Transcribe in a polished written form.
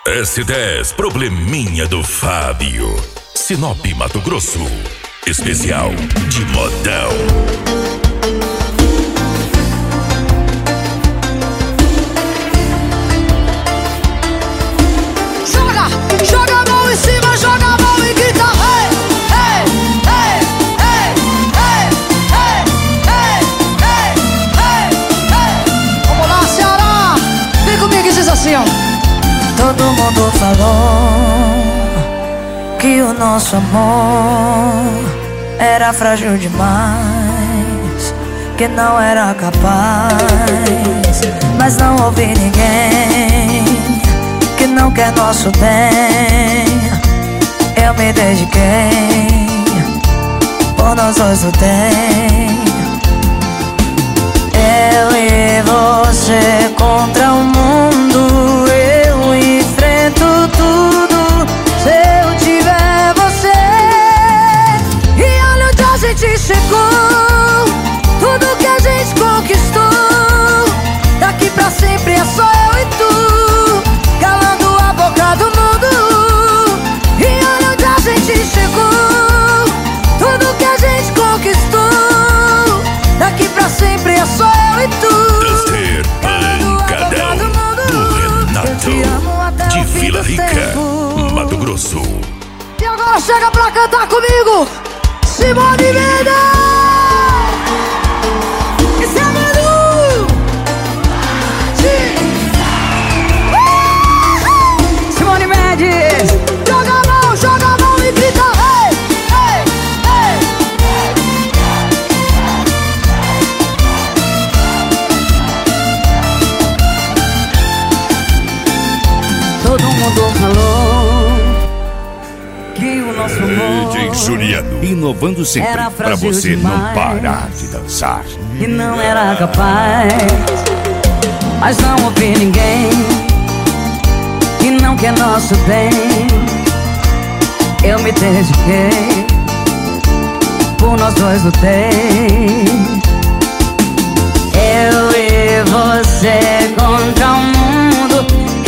S10 Probleminha do Fábio. Sinop, Mato Grosso. Especial de modão. Joga a mão em cima, joga a mão e grita hey, hey, hey, hey, hey, hey, hey, hey, hey, hey. Vamos lá, Ceará, vem comigo e diz assim, ó. Todo mundo falou que o nosso amor era frágil demais, que não era capaz, mas não ouvi ninguém que não quer nosso bem. Eu me dediquei, por nós dois lutei. Eu e você contra o mundo, eu enfrento tudo se eu tiver você. E olha onde a gente chegou, tudo que a gente conquistou. Daqui pra sempre é só eu e tu, calando a boca do mundo. E olha onde a gente chegou, tudo que a gente conquistou. Daqui pra sempre é só eu e tu. Duster Pancadão do Renato, de Vila Rica, Mato Grosso. E agora chega pra cantar comigo, Simone Mendes. Esse é Manu. Simone Mendes. Joga a mão e grita hey, hey, hey. Todo mundo falou que o nosso amor DJ Juliano, inovando sempre era pra frágil você não demais, parar de dançar. e não era capaz, mas não ouvi ninguém que não quer nosso bem. Eu me dediquei, por nós dois lutei. Eu e você contra o mundo,